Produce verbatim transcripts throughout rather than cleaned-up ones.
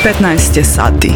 petnaest je sati.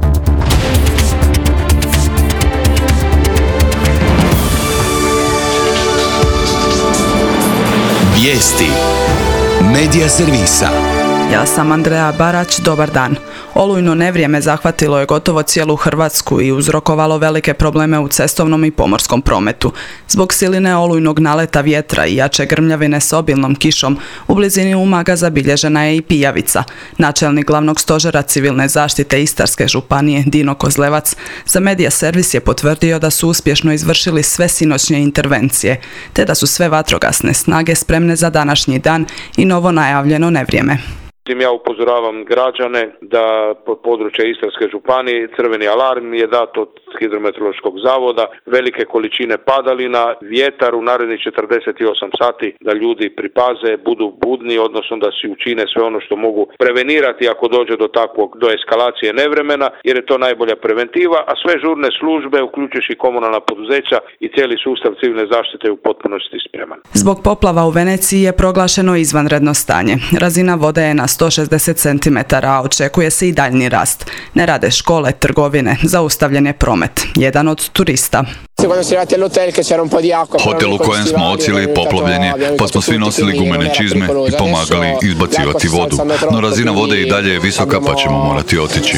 Vijesti Medija servisa. Ja sam Andreja Barać, dobar dan. Olujno nevrijeme zahvatilo je gotovo cijelu Hrvatsku i uzrokovalo velike probleme u cestovnom i pomorskom prometu. Zbog siline olujnog naleta vjetra i jače grmljavine s obilnom kišom, u blizini Umaga zabilježena je i pijavica. Načelnik glavnog stožera civilne zaštite Istarske županije, Dino Kozlevac, za Medija servis je potvrdio da su uspješno izvršili sve sinoćnje intervencije, te da su sve vatrogasne snage spremne za današnji dan i novo najavljeno nevrijeme. Ja upozoravam građane da pod područja Istarske županije crveni alarm je dat od hidrometeorološkog zavoda, velike količine padalina, vjetar u narednih četrdeset osam sati, da ljudi pripaze, budu budni, odnosno da si učine sve ono što mogu prevenirati ako dođe do takvog, do eskalacije nevremena, jer je to najbolja preventiva, a sve žurne službe, uključujući komunalna poduzeća i cijeli sustav civilne zaštite je u potpunosti spreman. Zbog poplava u Veneciji je proglašeno izvanredno stanje. Razina vode je na sto šezdeset centimetara, a očekuje se i daljnji rast. Ne rade škole, trgovine, zaustavljen je promet. Jedan od turista. Hotel u kojem smo odsjeli poplavljen je, pa smo svi nosili gumene čizme i pomagali izbacivati vodu. No razina vode i dalje je visoka, pa ćemo morati otići.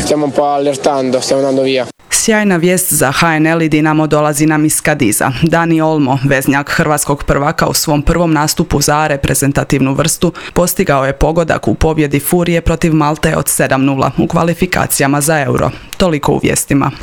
Sjajna vijest za ha en el i Dinamo dolazi nam iz Kadiza. Dani Olmo, veznjak hrvatskog prvaka u svom prvom nastupu za A reprezentativnu vrstu, postigao je pogodak u pobjedi Furije protiv Malte od sedam nula u kvalifikacijama za Euro. Toliko u vijestima.